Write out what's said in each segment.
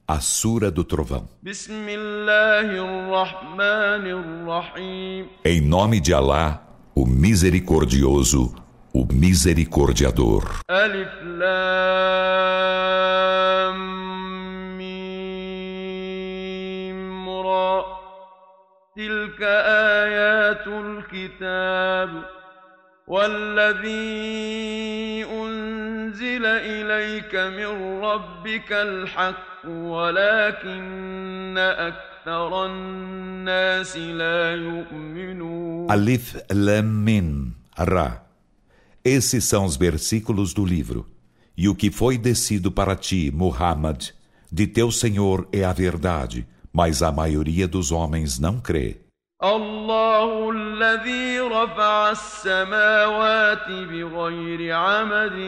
a Sura do Trovão. Em nome de Alá, o Misericordioso, o Misericordiador. Alif Lam Mim Ra. Tilka ayatul kitab. والذي أنزل إليك من ربك الحق ولكن أكثر الناس لا يؤمنون. Alif Lam Mim Ra. Esses são os versículos do livro. E o que foi descido para ti, Muhammad, de teu Senhor é a verdade, mas a maioria dos homens não crê. الله الذي رفع السماوات بغير عمد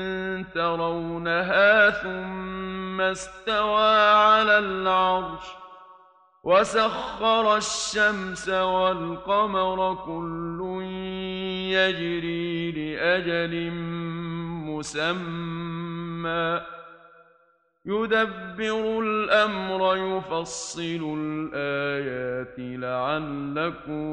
ترونها ثم استوى على العرش وسخر الشمس والقمر كل يجري لأجل مسمى يدبر الأمر يفصل الآيات لعلكم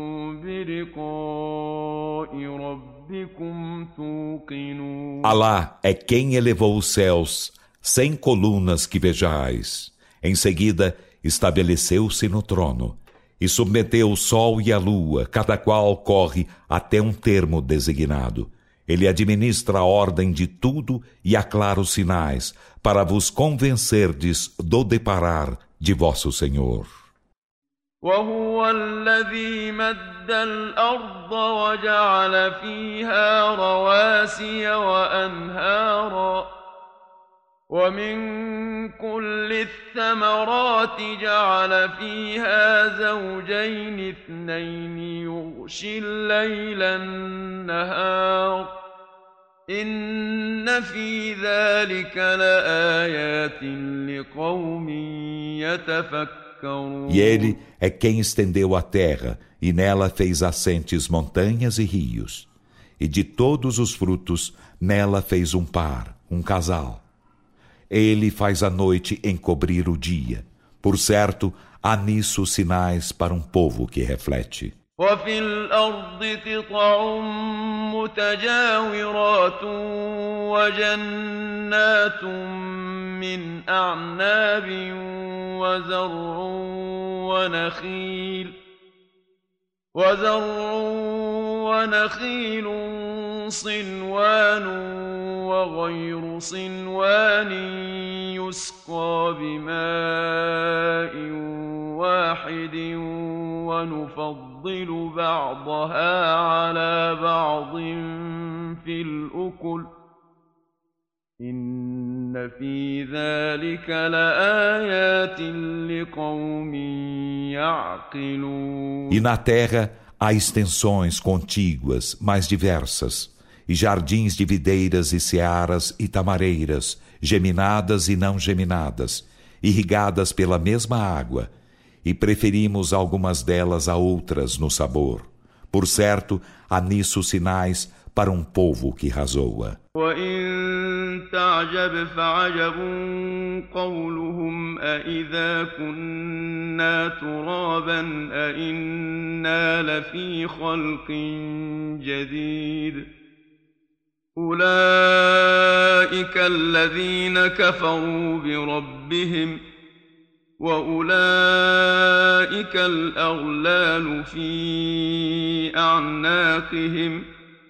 بلقاء ربكم توقنون. Alá é quem elevou os céus sem colunas que vejais. Em seguida, estabeleceu-se no trono e submeteu o sol e a lua, cada qual corre até um termo designado. Ele administra a ordem de tudo e aclara os sinais, para vos convencerdes do deparar de vosso Senhor. وهو الذي مد الأرض وجعل فيها رواسي وأنهارا ومن كل الثمرات جعل فيها زوجين اثنين يغشي الليل النهار إن في ذلك لآيات لقوم يتفكرون. E ele é quem estendeu a terra e nela fez assentes montanhas e rios. E de todos os frutos nela fez um par, um casal. Ele faz a noite encobrir o dia. Por certo, há nisso sinais para um povo que reflete. وفي الأرض قطع متجاورات وجنات من أعناب وزرع ونخيل صنوان وغير صنوان يسقى بماء واحد ونفضل بعضها على بعض في الأكل إن في ذلك لآيات لقوم يعقلون. E na terra há extensões contíguas, mais diversas, e jardins de videiras e searas e tamareiras, geminadas e não geminadas, irrigadas pela mesma água, e preferimos algumas delas a outras no sabor. Por certo, há nisso sinais para um povo que razoa. وَإِن تَعْجَبْ فَعَجَبٌ قَوْلُهُمْ أَإِذَا كُنَّا تُرَابًا أَإِنَّا لَفِي خَلْقٍ جَدِيدٍ أُولَئِكَ الَّذِينَ كَفَرُوا بِرَبِّهِمْ وَأُولَئِكَ الْأَغْلَالُ فِي أَعْنَاقِهِمْ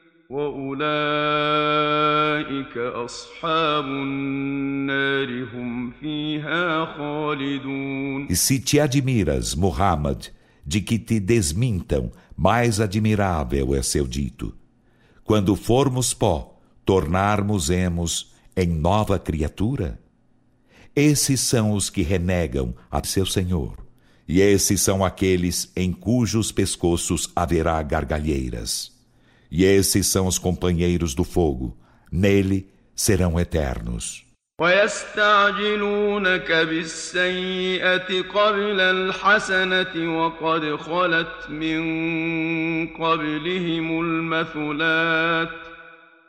وَأُولَئِكَ أَصْحَابُ النَّارِ هُمْ فِيهَا خَالِدُونَ. E se te admiras, Muhammad, de que te desmintam, mais admirável é seu dito. Quando formos pó, tornarmos-emos em nova criatura? Esses são os que renegam a seu Senhor, e esses são aqueles em cujos pescoços haverá gargalheiras. E esses são os companheiros do fogo, nele serão eternos. وَيَسْتَعْجِلُونَكَ بِالسَّيِّئَةِ قَبْلَ الْحَسَنَةِ وَقَدْ خَلَتْ مِنْ قَبْلِهِمُ الْمَثُلَاتُ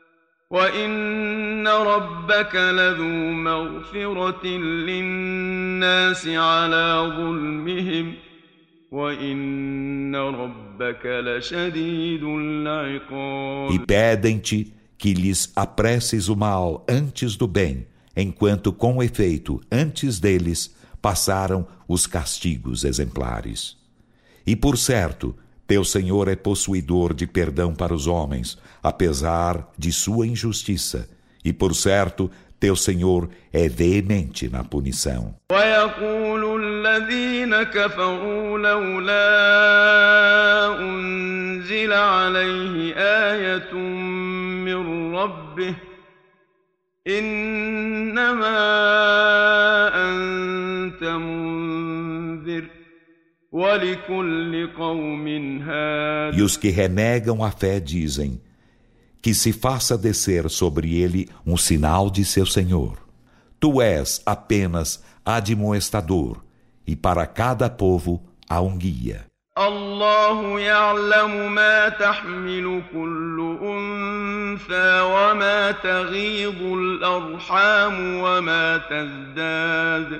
وَإِنَّ رَبَّكَ لَذُو مَغْفِرَةٍ لِلنَّاسِ الناس على ظلمهم وإن ربك لشديد العقاب. E pedem-te que lhes apresses o mal antes do bem, enquanto com efeito, antes deles, passaram os castigos exemplares. E por certo, teu Senhor é possuidor de perdão para os homens, apesar de sua injustiça. E por certo, teu Senhor é veemente na punição. ويقول الذين كفروا لولا أنزل عليه آية من ربه إنما أنت منذر ولكل قوم هاد. E os que renegam a fé dizem que se faça descer sobre ele um sinal de seu Senhor. Tu és apenas admoestador, e para cada povo há um guia. الله يعلم ما تحمل كل أنثى وما تغيض الأرحام وما تزداد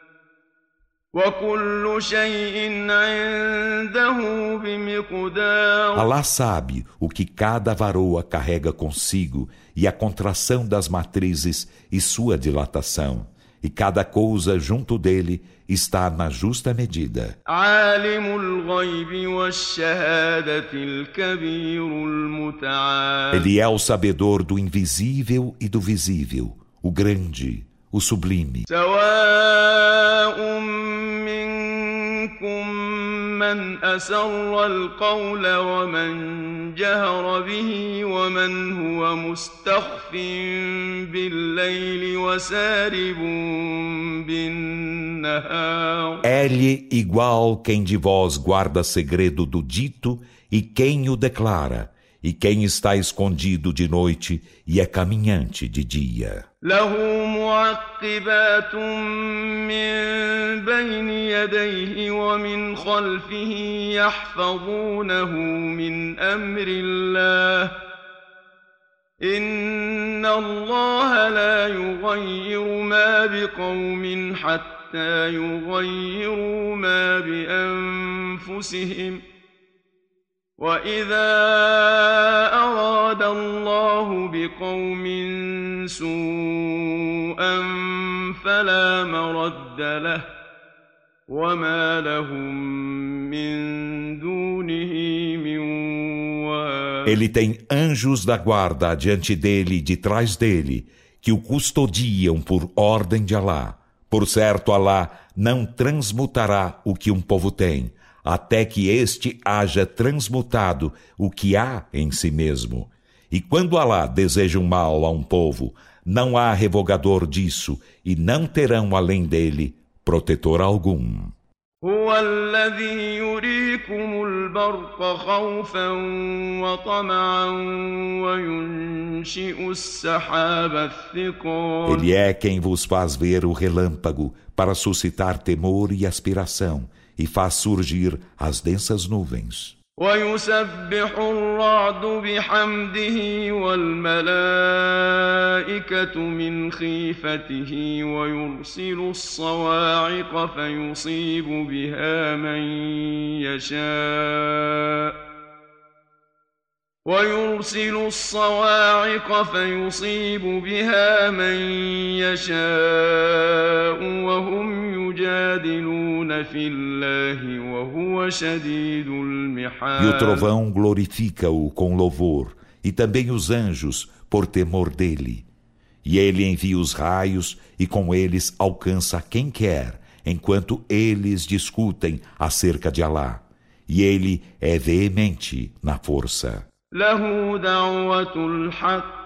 وكل شيء عنده بمقدار. Alá sabe o que cada varoa carrega consigo e a contração das matrizes e sua dilatação, e cada coisa junto dele está na justa medida. عالم الغيب والشهادة الكبير المتعال. Ele é o sabedor do invisível e do visível, o grande, o sublime. سواء منكم من أسر القول ومن جهر به ومن هو مستخف بالليل وسارب بالنهار. É-lhe igual quem de vós guarda segredo do dito e quem o declara, e quem está escondido de noite e é caminhante de dia. له معقبات من بين يديه ومن خلفه يحفظونه من أمر الله إن الله لا يغير ما بقوم حتى يغيروا ما بأنفسهم وإذا أراد الله بقوم سوءا فلا مرد له وما لهم من دونه من وال. Ele tem anjos da guarda diante dele e de trás dele, que o custodiam por ordem de Alá. Por certo, Alá não transmutará o que um povo tem, até que este haja transmutado o que há em si mesmo. E quando Alá deseja um mal a um povo, não há revogador disso, e não terão além dele protetor algum. هو الذي يريكم البرق خوفا وطمعا وينشئ السحاب الثقال. Ele é quem vos faz ver o relâmpago para suscitar temor e aspiração, e faz surgir as densas nuvens. ويسبح الرعد بحمده والملائكة من خيفته ويرسل الصواعق فيصيب بها من يشاء وهم يجادلون في الله وهو شديد المحال. E o trovão glorifica-o com louvor, e também os anjos por temor dele. E ele envia os raios, e com eles alcança quem quer, enquanto eles discutem acerca de Alá. E ele é veemente na força. له دعوة الحق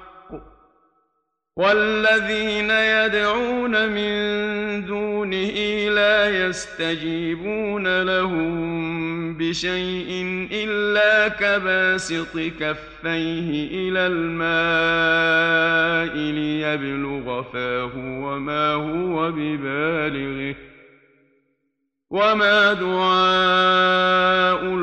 والذين يدعون من دونه لا يستجيبون لهم بشيء إلا كباسط كفيه إلى الماء ليبلغ فاه وما هو ببالغه وما دعاء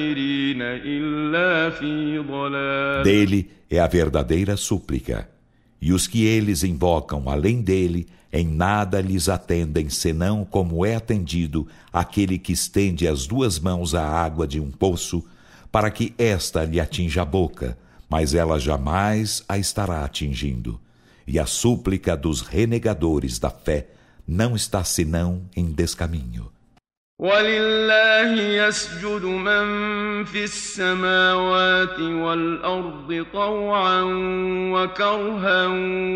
الكافرين إلا في ضلال. Dele é a verdadeira súplica, E os que eles invocam além dele, em nada lhes atendem senão como é atendido aquele que estende as duas mãos à água de um poço, para que esta lhe atinja a boca, mas ela jamais a estará atingindo. E a súplica dos renegadores da fé não está senão em descaminho. ولله يسجد من في السماوات والأرض طوعا وكرها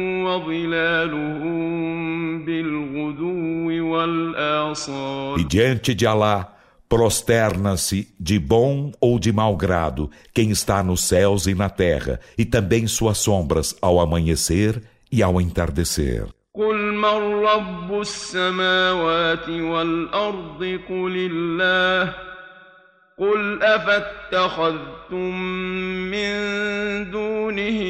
وظلالهم بالغدو والآصال. E diante de Alá prosterna-se de bom ou de mau grado quem está nos céus e na terra, e também suas sombras ao amanhecer e ao entardecer. قل من رب السماوات والأرض قل الله قل أفاتخذتم من دونه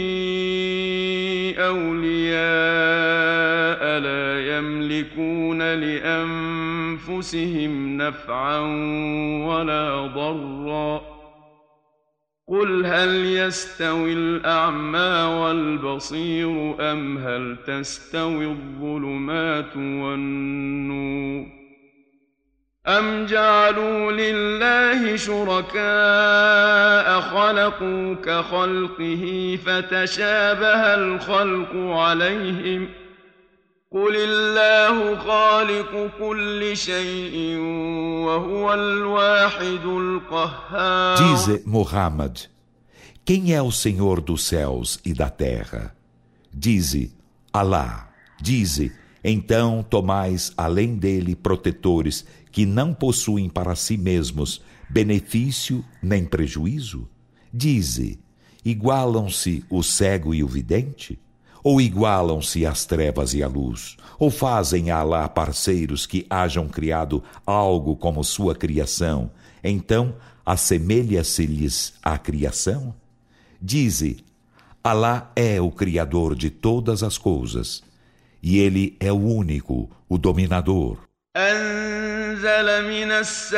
أولياء لا يملكون لأنفسهم نفعا ولا ضرا قل هل يستوي الأعمى والبصير أم هل تستوي الظلمات والنور أم جعلوا لله شركاء خلقوا كخلقه فتشابه الخلق عليهم قل الله خالق كل شيء وهو الواحد القهار. Dize, Muhammad, quem é o Senhor dos céus e da terra? Dize, Alá. Dize, então tomais além dele protetores que não possuem para si mesmos benefício nem prejuízo? Dize, igualam-se o cego e o vidente? Ou igualam-se as trevas e a luz? Ou fazem a Alá parceiros que hajam criado algo como sua criação? Então, assemelha-se-lhes a criação? Dize, Alá é o Criador de todas as coisas, e Ele é o único, o dominador. أنزل من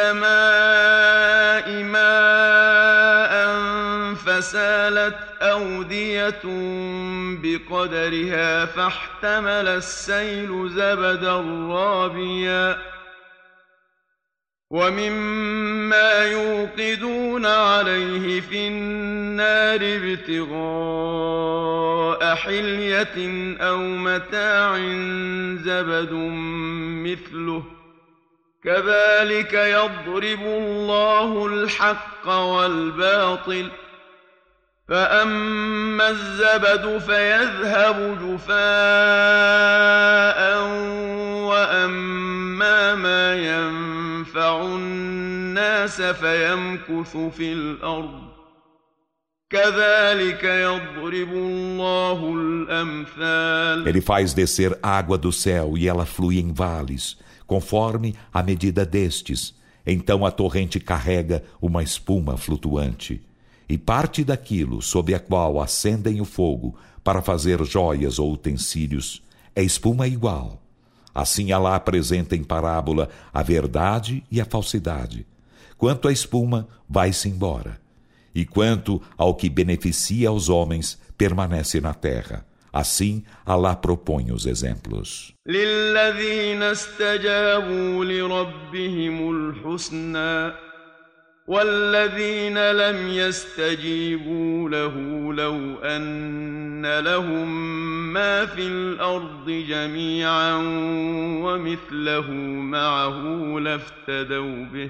السماء ماء فسالت أودية بقدرها فاحتمل السيل زبدا رابيا ومما يوقدون عليه في النار ابتغاء حلية أو متاع زبد مثله كذلك يضرب الله الحق والباطل فأما الزبد فيذهب جفاء وأما ما ينفع الناس فيمكث في الأرض كذلك يضرب الله الأمثال. Ele faz descer água do céu e ela flui em vales, conforme a medida destes. Então a torrente carrega uma espuma flutuante. E parte daquilo sob a qual acendem o fogo para fazer joias ou utensílios é espuma igual. Assim Alá apresenta em parábola a verdade e a falsidade. Quanto à espuma, vai-se embora. E quanto ao que beneficia aos homens, permanece na terra. Assim, Alá propõe os exemplos. للذين استجابوا لربهم الحسنى والذين لم يستجيبوا له لو أن لهم ما في الأرض جميعا ومثله معه لافتدوا به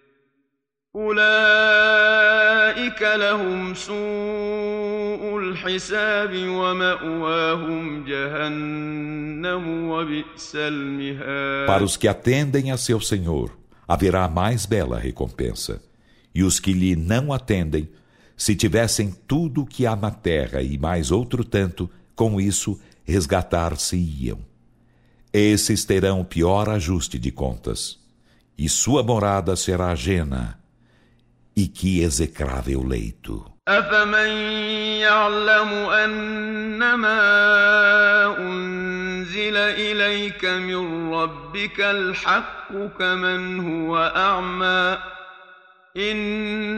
أولئك لهم سوء الحساب ومأواهم جهنم وبئس المهاد. Para os que atendem a seu Senhor, haverá mais bela recompensa. E os que lhe não atendem, se tivessem tudo o que há na terra e mais outro tanto, com isso resgatar-se-iam. Esses terão o pior ajuste de contas, e sua morada será Jena, e que execrável leito. أفمن يعلم أنما أنزل إليك من ربك الحق كمن هو أعمى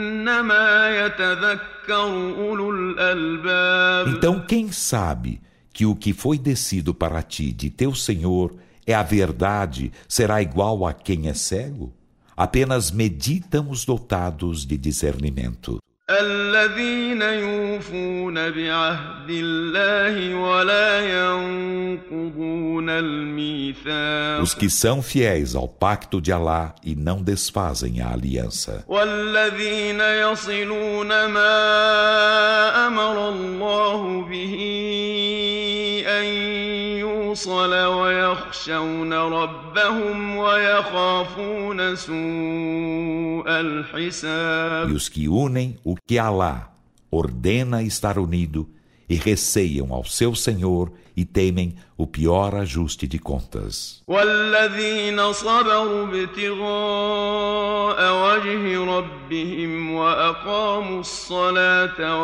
إنما يتذكر أولو الألباب. Então quem sabe que o que foi descido para ti de teu Senhor é a verdade, será igual a quem é cego? Apenas meditam os dotados de discernimento. الذين يوفون بعهد الله ولا ينقضون الميثاق Os que são fiéis ao pacto de Alá e não desfazem a aliança. والذين يصلون ما أمر الله به أن يوصل ويخشون ربهم ويخافون سوء الحساب E os que unem o que Alá ordena estar unido e receiam ao seu Senhor e temem o pior ajuste de contas. والذين صبروا ابتغاء وجه ربهم وأقاموا الصلاة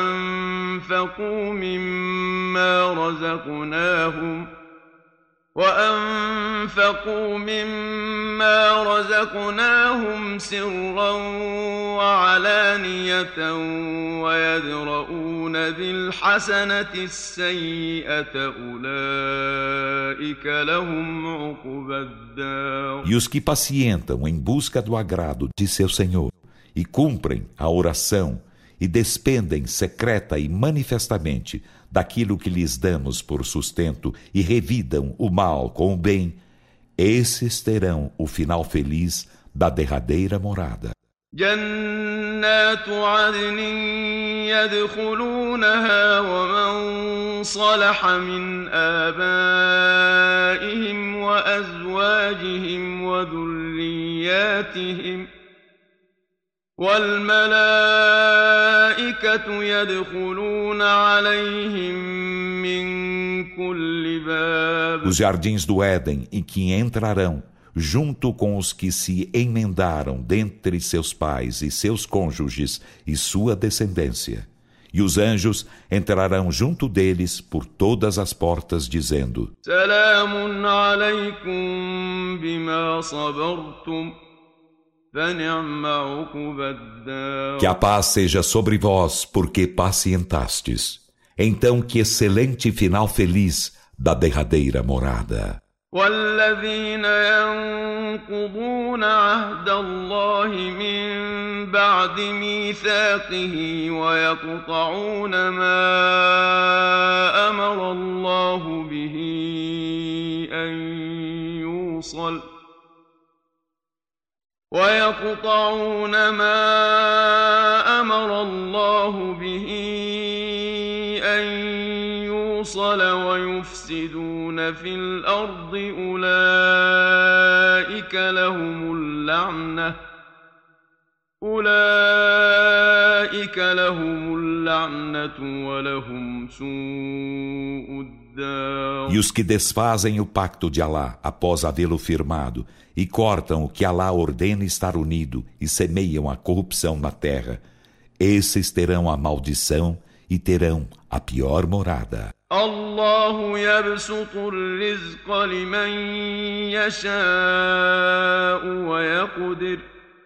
وأنفقوا مما رزقناهم سرا وعلانية ويدرؤون بالحسنة السيئة أولئك لهم عقبى الدار. E os que pacientam em busca do agrado de seu Senhor e cumprem a oração e despendem secreta e manifestamente daquilo que lhes damos por sustento e revidam o mal com o bem, esses terão o final feliz da derradeira morada. جنات عدن يدخلونها ومن صلح من آبائهم وأزواجهم وذرياتهم والملائكة يدخلون عليهم من كل باب. Os jardins do Éden em que entrarão, junto com os que se emendaram dentre seus pais e seus cônjuges e sua descendência. E os anjos entrarão junto deles por todas as portas, dizendo: سلام عليكم بما صبرتم. Que a paz seja sobre vós, porque pacientastes. Então, que excelente final feliz da derradeira morada. والذين ينقضون عهد الله من بعد ميثاقه ويقطعون ما أمر الله به أن يوصل ويفسدون في الأرض أولئك لهم اللعنة ولهم سوء الدار. E os que desfazem o pacto de Alá após havê-lo firmado e cortam o que Alá ordena estar unido e semeiam a corrupção na terra, esses terão a maldição e terão a pior morada. الله يبسط الرزق لمن يشاء ويقدر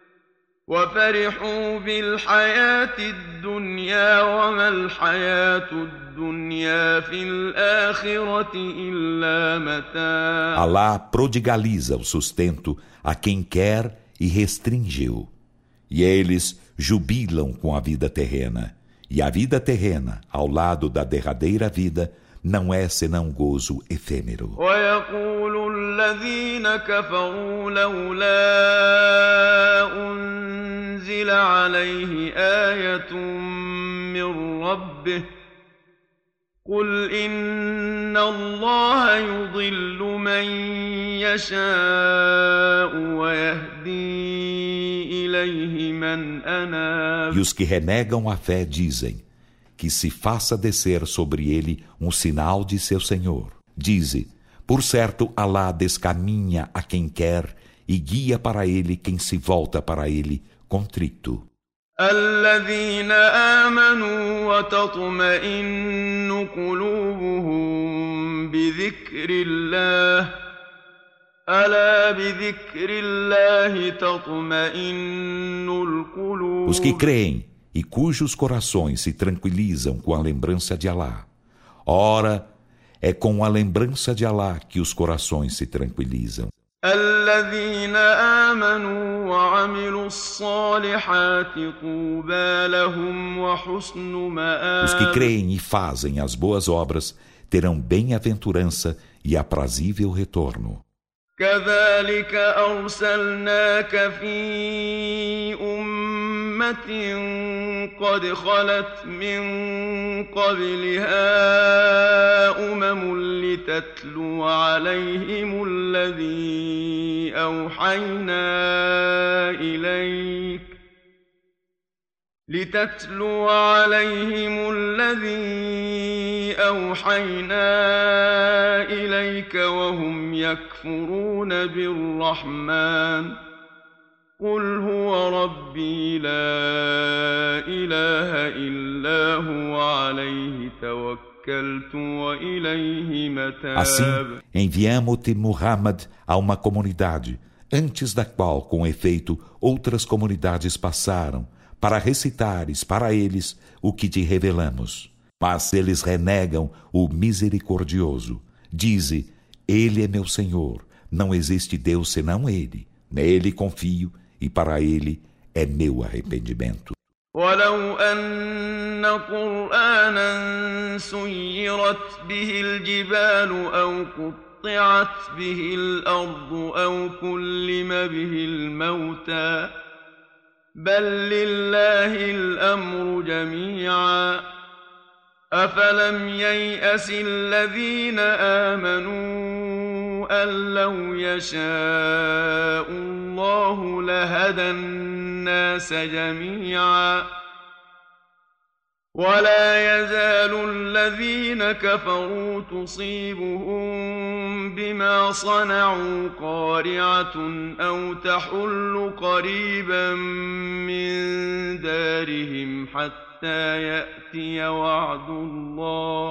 وفرحوا بالحياة الدنيا وما الحياة الدنيا في الآخرة إلا متاع. Alá prodigaliza o sustento a quem quer e restringe-o. E eles jubilam com a vida terrena. E a vida terrena, ao lado da derradeira vida, não é senão gozo efêmero. ويقول الذين كفروا لولا أنزل عليه آية من ربه قل إن الله يضل من يشاء ويهدي إليه من أناب. E os que renegam a fé dizem que se faça descer sobre ele um sinal de seu Senhor. Dize, por certo, Alá descaminha a quem quer e guia para ele quem se volta para ele contrito. الذين آمنوا وتطمئن قلوبهم بذكر الله ألا بذكر الله تطمئن القلوب. Os que creem e cujos corações se tranquilizam com a lembrança de Alá. Ora, É com a lembrança de Alá que os corações se tranquilizam. الذين آمنوا وعملوا الصالحات طوبى لهم وحسن Os que مآب. creem e fazem as boas obras terão bem-aventurança e aprazível retorno. كذلك أرسلناك في أمة قد خلت من قبلها لتتلو عليهم الذي أوحينا إليك وهم يكفرون بالرحمن قل هو ربي لا إله إلا هو عليه توكلت وإليه متاب. Assim, enviamo-te Muhammad a uma comunidade, antes da qual, com efeito, outras comunidades passaram, para recitares para eles o que te revelamos. Mas eles renegam o misericordioso. Dize, Ele é meu Senhor, não existe Deus senão Ele. Nele confio e para Ele é meu arrependimento. ولو أن قرآنا سيرت به الجبال أو قطعت به الأرض أو كلم به الموتى بل لله الأمر جميعا أفلم ييأس الذين آمنوا أن لو يشاء الله لهدى الناس جميعا ولا يزال الذين كفروا تصيبهم بما صنعوا قارعة أو تحل قريبا من دارهم حتى يأتي وعد الله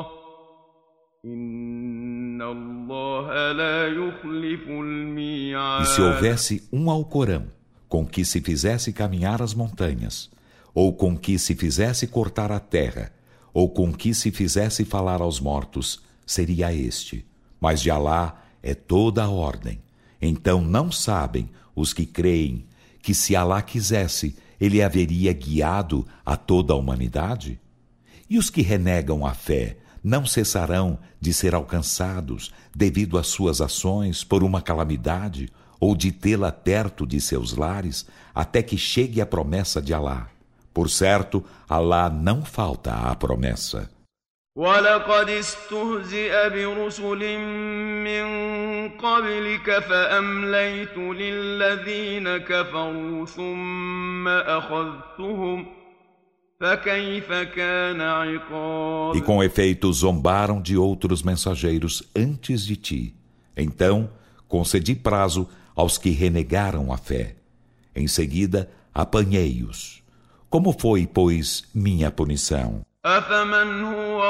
إن الله لا يخلف الميعاد. E se houvesse um Alcorão com que se fizesse caminhar as montanhas, ou com que se fizesse cortar a terra, ou com que se fizesse falar aos mortos, seria este. Mas de Alá é toda a ordem. Então não sabem os que creem que se Alá quisesse, Ele haveria guiado a toda a humanidade? E os que renegam a fé não cessarão de ser alcançados devido às suas ações por uma calamidade ou de tê-la perto de seus lares até que chegue a promessa de Alá. Por certo, Alá não falta à promessa. ولقد استهزئ برسل من قبلك فأمليت للذين كفروا ثم أخذتهم فكيف كان عقاب. E com efeito zombaram de outros mensageiros antes de ti. Então concedi prazo aos que renegaram a fé. Em seguida apanhei-os. Como foi, pois, minha punição? أفمن هو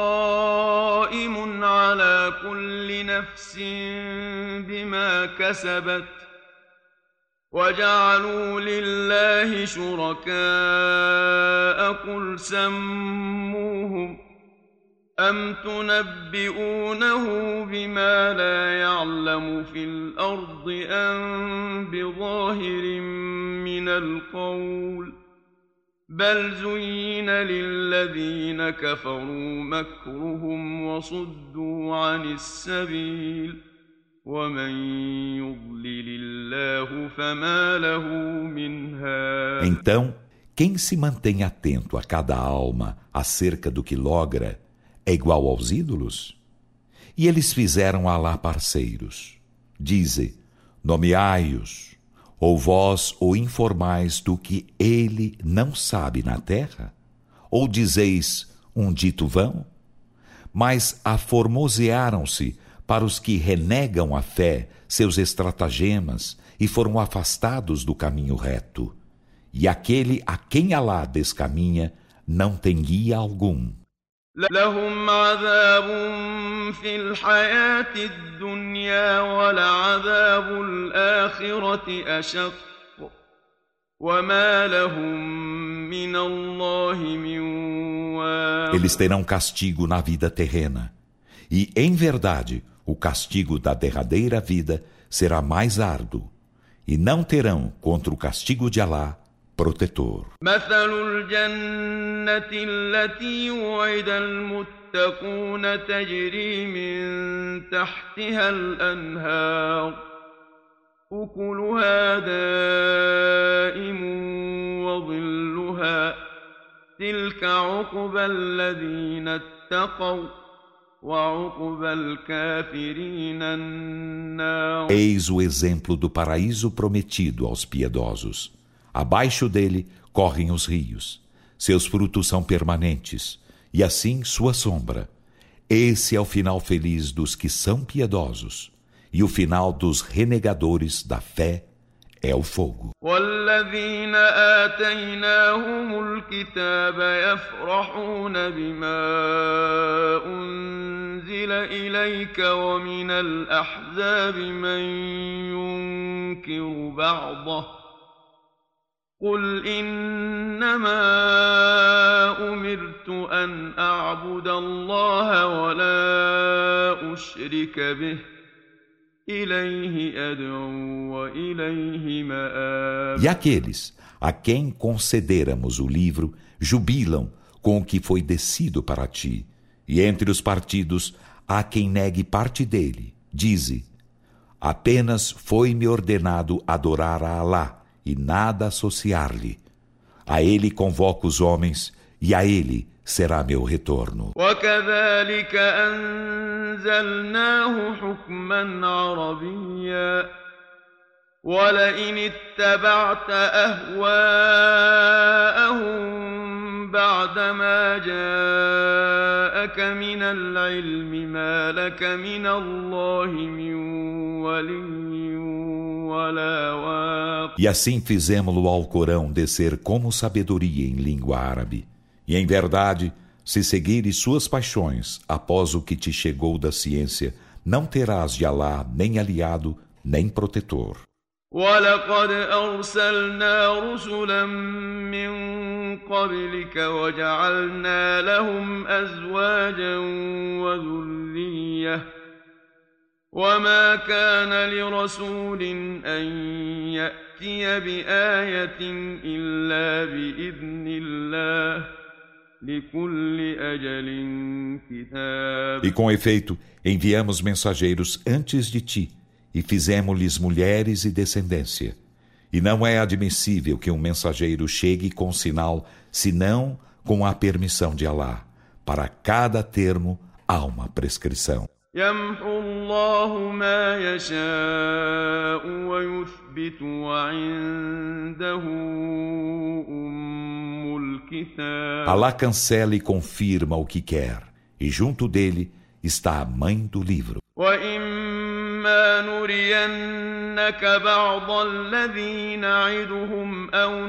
قائم على كل نفس بما كسبت وجعلوا لله شركاء قل سموهم أم تنبئونه بما لا يعلم في الأرض أم بظاهر من القول بل زين للذين كفروا مكرهم وصدوا عن السبيل ومن يضلل الله فما له من هاد. Então, quem se mantém atento a cada alma acerca do que logra é igual aos ídolos? E eles fizeram Alá parceiros. Dize, nomeai-os, ou vós o informais do que ele não sabe na terra? Ou dizeis um dito vão? Mas aformosearam-se para os que renegam a fé seus estratagemas e foram afastados do caminho reto. E aquele a quem Alá descaminha não tem guia algum. لهم عذاب في الحياة الدنيا ولعذاب الآخرة أشق وما لهم من الله من واق. Eles terão castigo na vida terrena, E, em verdade, o castigo da derradeira vida será mais árduo, e não terão contra o castigo de Alá protetor. مثل الجنة التي وعد المتقون تجري من تحتها الأنهار أكلها دائم وظلها تلك عقبى الذين اتقوا وعقبى الكافرين النار. Eis o exemplo do paraíso prometido aos piedosos. Abaixo dele correm os rios. Seus frutos são permanentes, e assim sua sombra. Esse é o final feliz dos que são piedosos. E o final dos renegadores da fé é o fogo. والذين آتيناهم الكتاب يفرحون بما أنزل إليك ومن الأحزاب من ينكر بعضه قل إنما أمرت أن أعبد الله ولا أشرك به إليه أدعو وإليه مآب. E aqueles a quem concederamos o livro jubilam com o que foi descido para ti. E entre os partidos há quem negue parte dele. Dize: apenas foi-me ordenado adorar a Alá e nada associar-lhe. A ele convoco os homens e a ele será meu retorno. وكذلك أنزلناه حكما عربيا ولئن اتبعت أهواءهم بعدما جاءك من العلم ما لك من الله من ولي ولا واق. E assim fizemo-lo ao Corão descer como sabedoria em língua árabe. E em verdade, se seguires suas paixões após o que te chegou da ciência, não terás de Alá nem aliado, nem protetor. ولقد أرسلنا رسلا من قبلك وجعلنا لهم أزواجا وذرية وما كان لرسول أن يأتي بآية إلا بإذن الله لكل أجل كتاب. E com efeito, enviamos mensageiros antes de ti e fizemos-lhes mulheres e descendência. E não é admissível que um mensageiro chegue com sinal, senão com a permissão de Alá. Para cada termo há uma prescrição. يمحو الله ما يشاء ويثبت وعنده أم الكتاب. Alá cancela e confirma o que quer, e junto dele está a mãe do livro. وإما نرينك بعض الذي نعدهم أو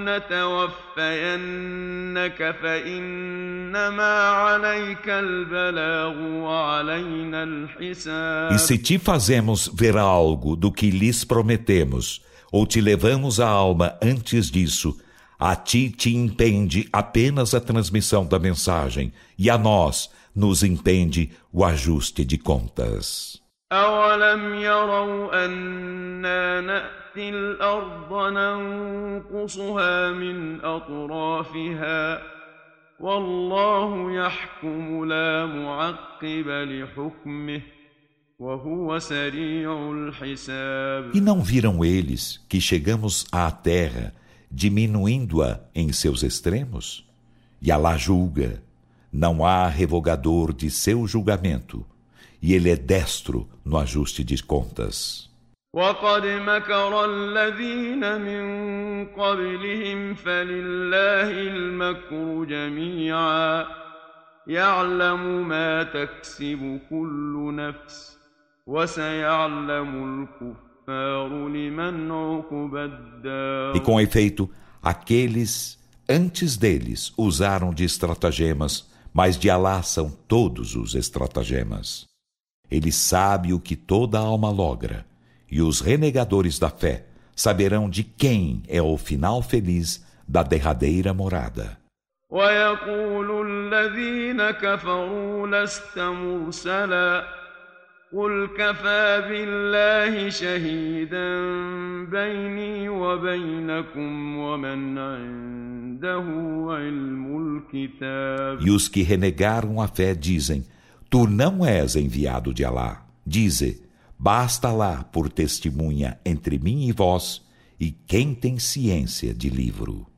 نتوفينك فإنما عليك البلاغ وعلينا الحساب. E se te fazemos ver algo do que lhes prometemos, ou te levamos a alma antes disso, a ti te impende apenas a transmissão da mensagem, e a nós nos impende o ajuste de contas. أولم يروا أنا نأتي الأرض ننقصها من أطرافها والله يحكم لا معقب لحكمه وهو سريع الحساب. E não viram eles que chegamos à terra diminuindo-a em seus extremos? E Alá julga, não há revogador de seu julgamento, e ele é destro no ajuste de contas. وقد مكر الذين من قبلهم فلله المكر جميعا يعلم ما تكسب كل نفس وسيعلم الكفار لمن عقبى الدار. E com efeito, aqueles antes deles usaram de estratagemas, mas de Alá são todos os estratagemas. Ele sabe o que toda alma logra, e os renegadores da fé saberão de quem é o final feliz da derradeira morada. ويقول الذين كفروا لست مرسلا قل كفى بالله شهيدا بيني وبينكم ومن عنده علم الكتاب. E os que renegaram a fé dizem: Tu não és enviado de Alá. Dize: Basta Alá por testemunha entre mim e vós, e quem tem ciência de livro.